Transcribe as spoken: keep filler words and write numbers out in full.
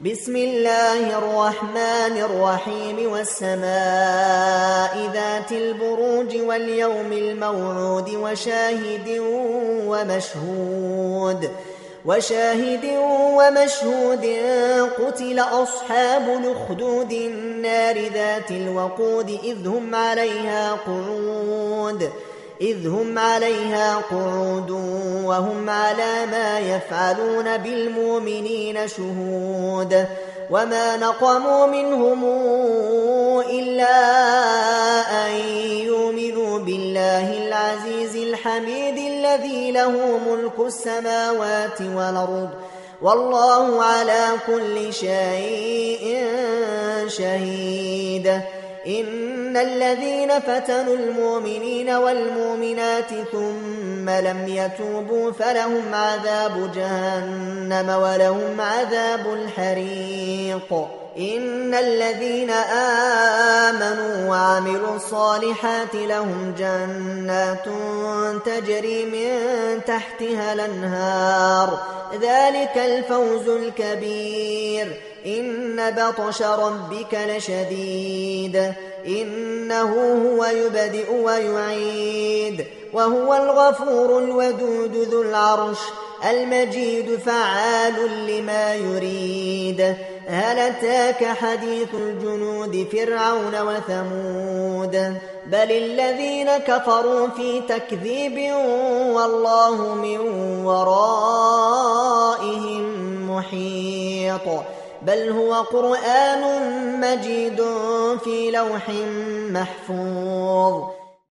بسم الله الرحمن الرحيم والسماء ذات البروج واليوم الموعود وشاهد ومشهود وشاهد ومشهود قتل أصحاب الأخدود النار ذات الوقود إذ هم عليها قعود إذ هم عليها قعود وهم على ما يفعلون بالمؤمنين شهود وما نقموا منهم إلا أن يؤمنوا بالله العزيز الحميد الذي له ملك السماوات والأرض والله على كل شيء شهيد. إن الذين فتنوا المؤمنين والمؤمنات ثم لم يتوبوا فلهم عذاب جهنم ولهم عذاب الحريق. إن الذين آمنوا وعملوا الصالحات لهم جنات تجري من تحتها الأنهار ذلك الفوز الكبير. إن بطش ربك لشديد إنه هو يبدئ ويعيد وهو الغفور الودود ذو العرش المجيد فعال لما يريد. هل أتاك حديث الجنود فرعون وثمود بل الذين كفروا في تكذيب والله من ورائهم محيط. بل هو قرآن مجيد في لوح محفوظ.